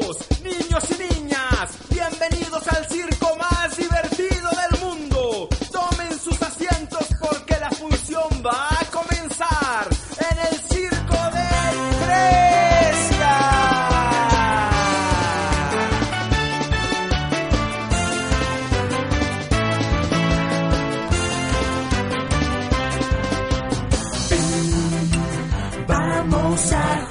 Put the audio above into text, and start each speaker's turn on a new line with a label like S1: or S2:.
S1: caballeros, niños y niñas, bienvenidos al circo más divertido del mundo. Tomen sus asientos porque la función va a comenzar en el circo del Fresca.
S2: Vamos a